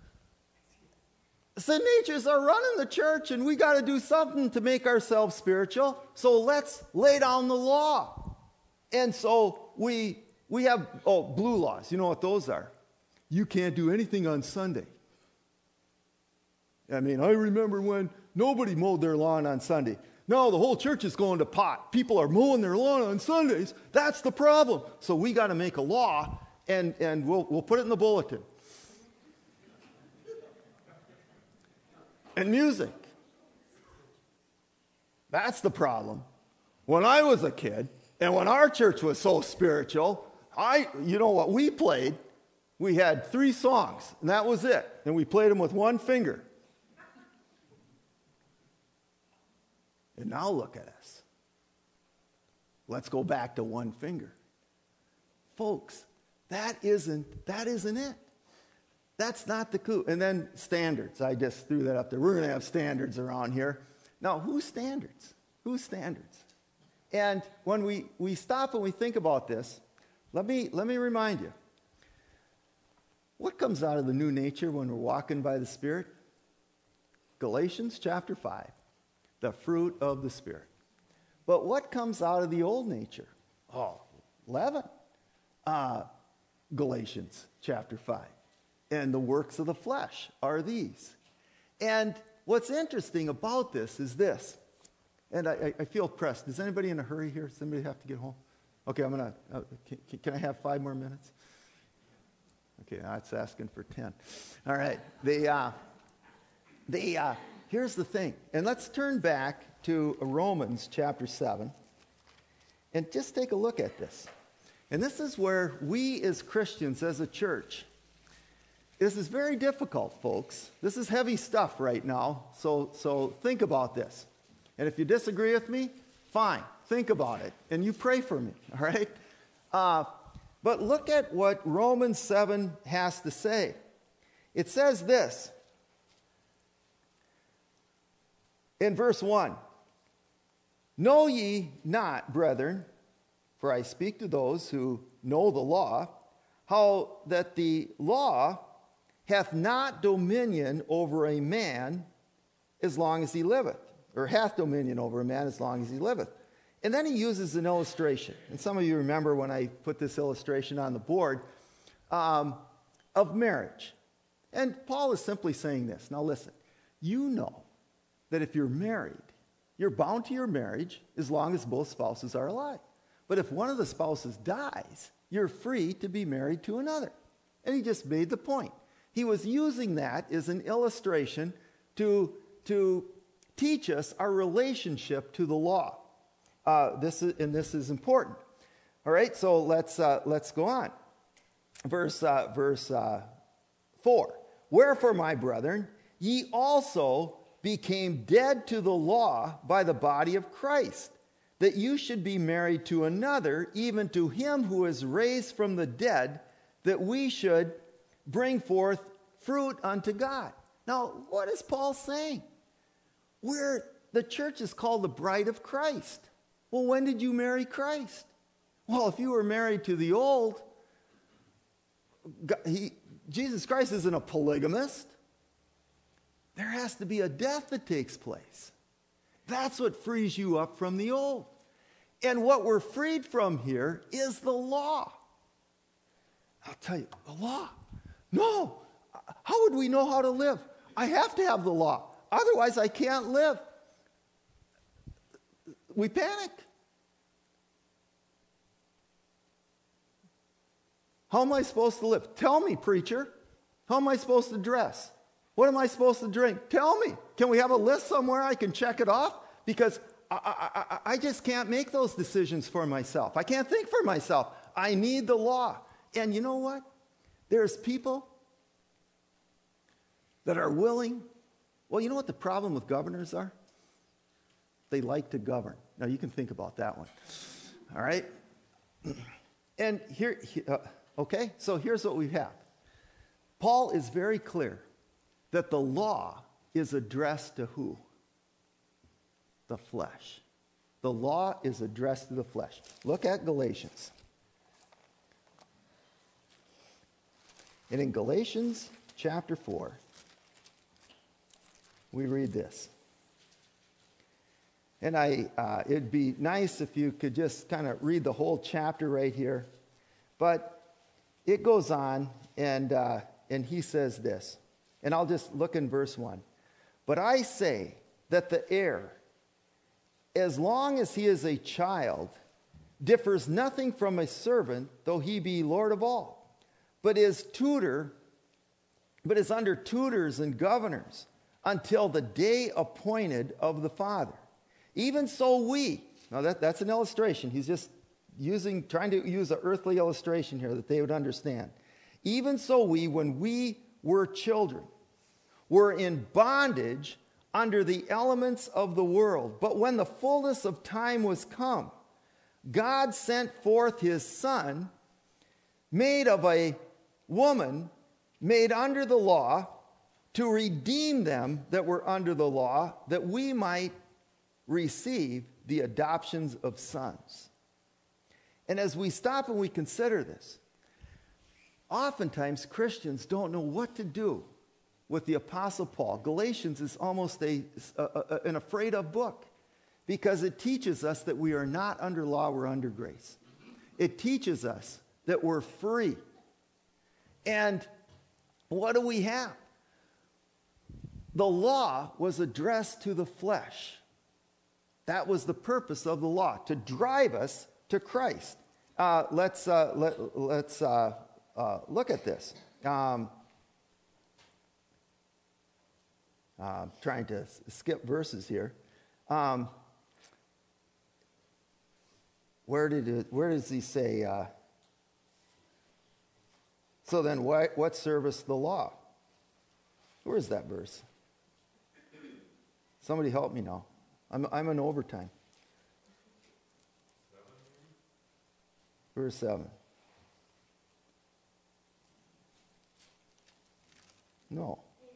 sin natures are running the church and we got to do something to make ourselves spiritual. So let's lay down the law. And so we have, blue laws. You know what those are? You can't do anything on Sunday. I mean, I remember when nobody mowed their lawn on Sunday. No, the whole church is going to pot. People are mowing their lawn on Sundays. That's the problem. So we got to make a law. And we'll put it in the bulletin. And music. That's the problem. When I was a kid, and when our church was so spiritual, you know what we played? We had 3 songs, and that was it. And we played them with one finger. And now look at us. Let's go back to one finger. Folks, That isn't it. That's not the clue. And then standards. I just threw that up there. We're going to have standards around here. Now, whose standards? Whose standards? And when we stop and we think about this, let me remind you. What comes out of the new nature when we're walking by the Spirit? Galatians chapter 5. The fruit of the Spirit. But what comes out of the old nature? Leaven. Galatians chapter 5. And the works of the flesh are these. And what's interesting about this is this. And I feel pressed. Is anybody in a hurry here? Does anybody have to get home? Okay, I'm going to, can I have 5 more minutes? Okay, that's asking for 10. All right. Here's the thing. And let's turn back to Romans chapter 7. And just take a look at this. And this is where we as Christians, as a church, this is very difficult, folks. This is heavy stuff right now, so think about this. And if you disagree with me, fine, think about it, and you pray for me, all right? But look at what Romans 7 has to say. It says this in verse 1. Know ye not, brethren, for I speak to those who know the law, how that the law hath not dominion over a man as long as he liveth, or hath dominion over a man as long as he liveth. And then he uses an illustration. And some of you remember when I put this illustration on the board of marriage. And Paul is simply saying this. Now listen, you know that if you're married, you're bound to your marriage as long as both spouses are alive. But if one of the spouses dies, you're free to be married to another. And he just made the point. He was using that as an illustration to teach us our relationship to the law. This is important. All right, so let's go on. Verse 4. Wherefore, my brethren, ye also became dead to the law by the body of Christ, that you should be married to another, even to him who is raised from the dead, that we should bring forth fruit unto God. Now, what is Paul saying? The church is called the bride of Christ. Well, when did you marry Christ? Well, if you were married to the old, Jesus Christ isn't a polygamist. There has to be a death that takes place. That's what frees you up from the old. And what we're freed from here is the law. I'll tell you, the law. No. How would we know how to live? I have to have the law. Otherwise, I can't live. We panic. How am I supposed to live? Tell me, preacher. How am I supposed to dress? What am I supposed to drink? Tell me. Can we have a list somewhere I can check it off? Because I just can't make those decisions for myself. I can't think for myself. I need the law. And you know what? There's people that are willing. Well, you know what the problem with governors are? They like to govern. Now, you can think about that one. All right? And okay, so here's what we have. Paul is very clear that the law is addressed to who? The flesh. The law is addressed to the flesh. Look at Galatians. And in Galatians chapter 4, we read this. And it'd be nice if you could just kind of read the whole chapter right here. But it goes on, and he says this. And I'll just look in verse 1. But I say that the heir, as long as he is a child, differs nothing from a servant, though he be Lord of all, but is under tutors and governors until the day appointed of the Father. Even so we, now that's an illustration. He's just trying to use an earthly illustration here that they would understand. Even so we, when we were children, were in bondage under the elements of the world. But when the fullness of time was come, God sent forth his Son, made of a woman, made under the law, to redeem them that were under the law, that we might receive the adoptions of sons. And as we stop and we consider this, oftentimes Christians don't know what to do with the Apostle Paul. Galatians is almost an afraid of book because it teaches us that we are not under law, we're under grace. It teaches us that we're free. And what do we have? The law was addressed to the flesh. That was the purpose of the law, to drive us to Christ. Let's look at this. Trying to skip verses here. Where does he say? So then, what serveth the law? Where is that verse? Somebody help me now. I'm in overtime. Verse 7. No.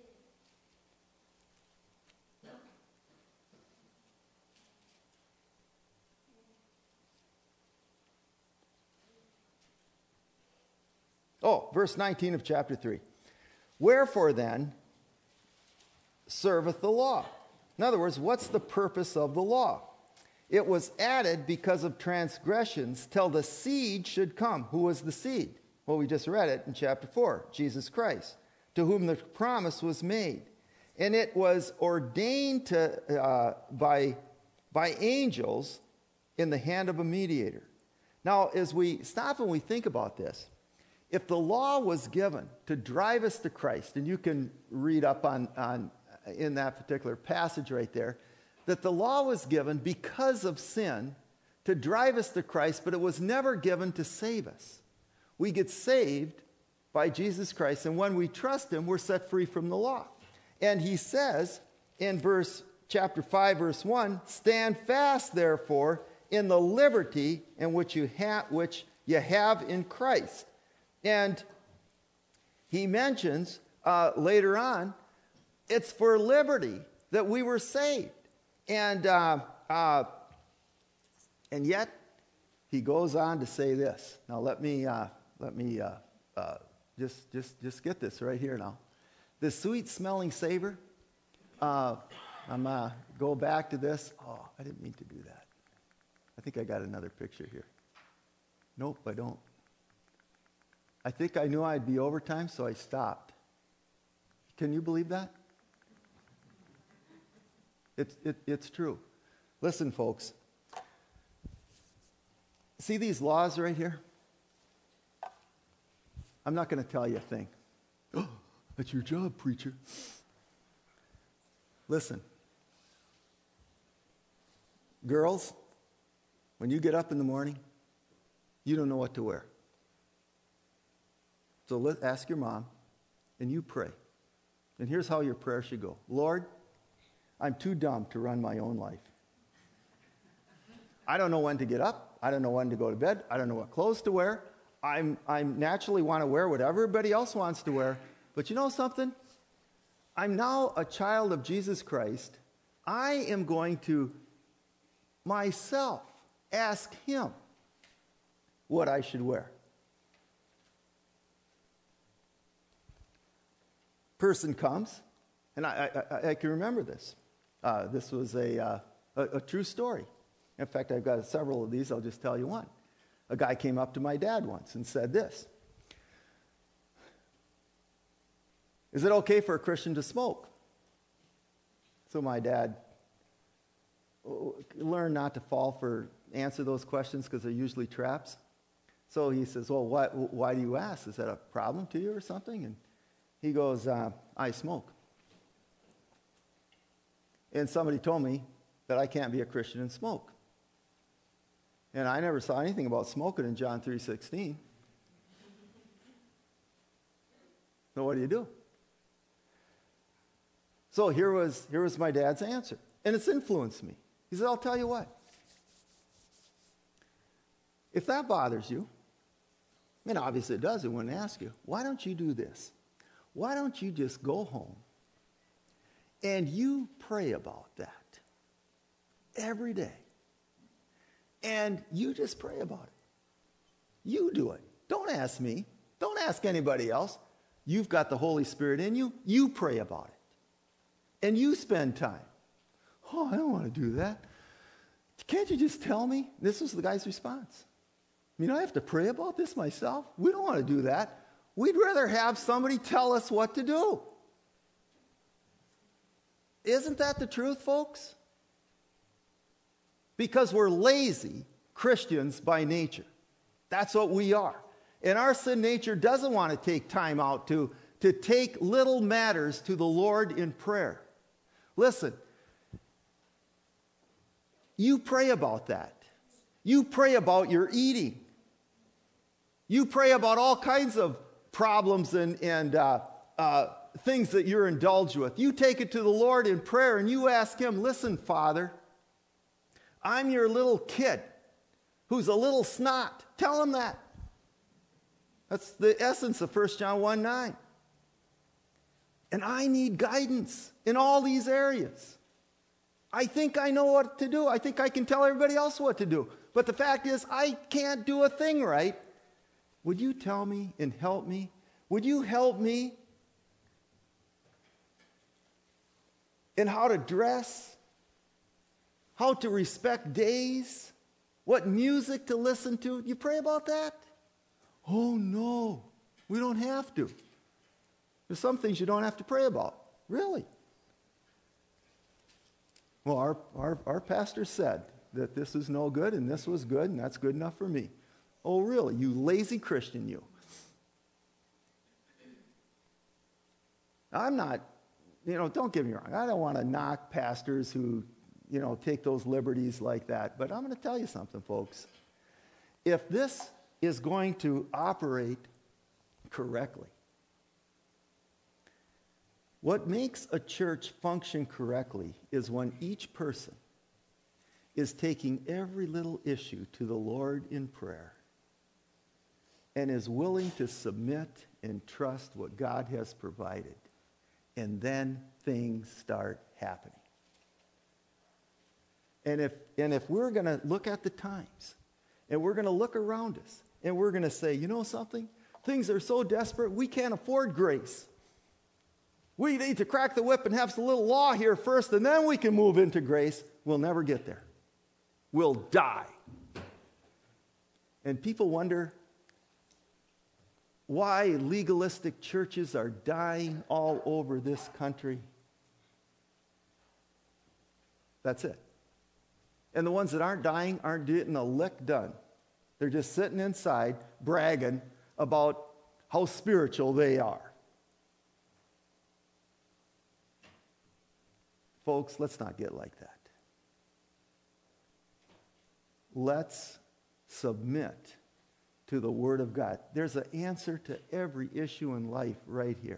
Oh, verse 19 of chapter 3. Wherefore then serveth the law? In other words, what's the purpose of the law? It was added because of transgressions till the seed should come. Who was the seed? Well, we just read it in chapter 4, Jesus Christ, to whom the promise was made. And it was ordained by angels in the hand of a mediator. Now, as we stop and we think about this, if the law was given to drive us to Christ, and you can read up on in that particular passage right there, that the law was given because of sin to drive us to Christ, but it was never given to save us. We get saved by Jesus Christ, and when we trust him, we're set free from the law. And he says in chapter 5, verse 1, stand fast, therefore, in the liberty in which you have in Christ. And he mentions later on, it's for liberty that we were saved. And yet, he goes on to say this. Now, let me just get this right here now. The sweet-smelling savor. I'm going to go back to this. Oh, I didn't mean to do that. I think I got another picture here. Nope, I don't. I think I knew I'd be overtime, so I stopped. Can you believe that? It's true. Listen, folks. See these laws right here? I'm not going to tell you a thing. Oh, that's your job, preacher. Listen. Girls, when you get up in the morning, you don't know what to wear. So ask your mom, and you pray. And here's how your prayer should go. Lord, I'm too dumb to run my own life. I don't know when to get up. I don't know when to go to bed. I don't know what clothes to wear. I naturally want to wear what everybody else wants to wear. But you know something? I'm now a child of Jesus Christ. I am going to myself ask him what I should wear. Person comes, and I can remember this. This was a true story. In fact, I've got several of these. I'll just tell you one. A guy came up to my dad once and said this. Is it okay for a Christian to smoke? So my dad learned not to answer those questions because they're usually traps. So he says, well, why do you ask? Is that a problem to you or something? And he goes, I smoke. And somebody told me that I can't be a Christian and smoke. And I never saw anything about smoking in John 3:16. So what do you do? So here was my dad's answer. And it's influenced me. He said, I'll tell you what. If that bothers you, and obviously it does, it wouldn't ask you, why don't you do this? Why don't you just go home and you pray about that every day? And you just pray about it. You do it. Don't ask me. Don't ask anybody else. You've got the Holy Spirit in you. You pray about it. And you spend time. Oh, I don't want to do that. Can't you just tell me? This was the guy's response. I mean, I have to pray about this myself? We don't want to do that. We'd rather have somebody tell us what to do. Isn't that the truth, folks? Because we're lazy Christians by nature. That's what we are. And our sin nature doesn't want to take time out to take little matters to the Lord in prayer. Listen, you pray about that. You pray about your eating. You pray about all kinds of problems and things that you're indulged with. You take it to the Lord in prayer and you ask him, listen, Father, I'm your little kid who's a little snot. Tell him that. That's the essence of 1 John 1:9. And I need guidance in all these areas. I think I know what to do. I think I can tell everybody else what to do. But the fact is, I can't do a thing right. Would you tell me and help me? Would you help me in how to dress? How to respect days? What music to listen to? You pray about that? Oh, no. We don't have to. There's some things you don't have to pray about. Really. Well, our pastor said that this is no good and this was good and that's good enough for me. Oh, really? You lazy Christian, you. I'm not, don't get me wrong. I don't want to knock pastors who, take those liberties like that. But I'm going to tell you something, folks. If this is going to operate correctly, what makes a church function correctly is when each person is taking every little issue to the Lord in prayer and is willing to submit and trust what God has provided. And then things start happening. And if we're going to look at the times, and we're going to look around us, and we're going to say, you know something? Things are so desperate, we can't afford grace. We need to crack the whip and have some little law here first, and then we can move into grace. We'll never get there. We'll die. And people wonder why legalistic churches are dying all over this country. That's it. And the ones that aren't dying aren't getting a lick done. They're just sitting inside bragging about how spiritual they are. Folks, let's not get like that. Let's submit to the Word of God. There's an answer to every issue in life right here.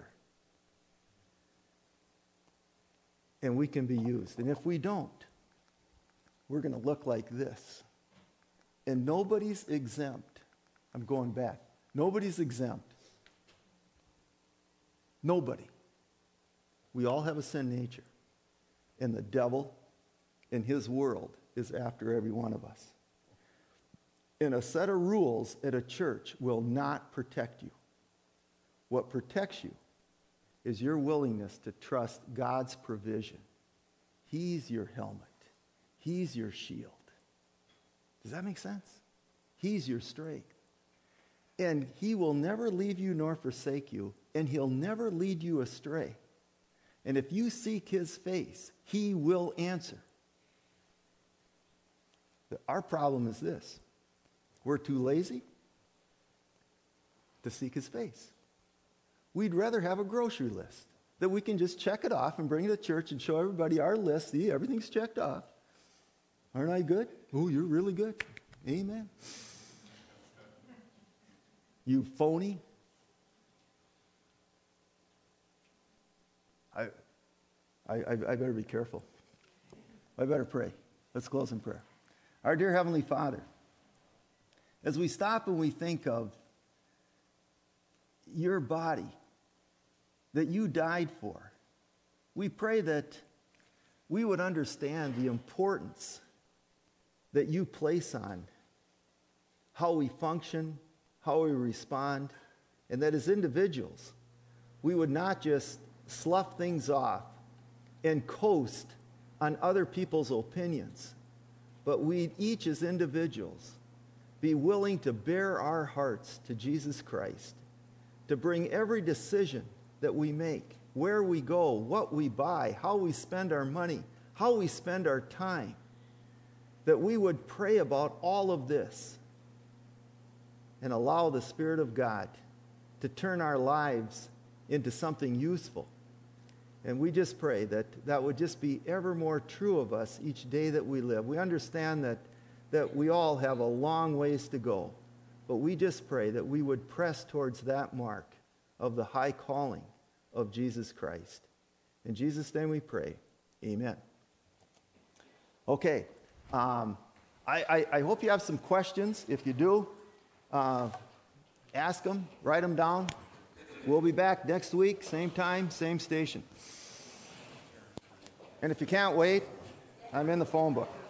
And we can be used. And if we don't, we're going to look like this. And nobody's exempt. I'm going back. Nobody's exempt. Nobody. We all have a sin nature. And the devil in his world is after every one of us. And a set of rules at a church will not protect you. What protects you is your willingness to trust God's provision. He's your helmet. He's your shield. Does that make sense? He's your strength. And he will never leave you nor forsake you, and he'll never lead you astray. And if you seek his face, he will answer. Our problem is this. We're too lazy to seek his face. We'd rather have a grocery list that we can just check it off and bring it to church and show everybody our list. See, everything's checked off. Aren't I good? Oh, you're really good. Amen. You phony. I better be careful. I better pray. Let's close in prayer. Our dear Heavenly Father, as we stop and we think of your body that you died for, we pray that we would understand the importance that you place on how we function, how we respond, and that as individuals, we would not just slough things off and coast on other people's opinions, but we each as individuals be willing to bare our hearts to Jesus Christ, to bring every decision that we make, where we go, what we buy, how we spend our money, how we spend our time, that we would pray about all of this and allow the Spirit of God to turn our lives into something useful. And we just pray that that would just be ever more true of us each day that we live. We understand that we all have a long ways to go, but we just pray that we would press towards that mark of the high calling of Jesus Christ. In Jesus' name we pray. Amen. Okay. I hope you have some questions. If you do, ask them, write them down. We'll be back next week, same time, same station. And if you can't wait, I'm in the phone book.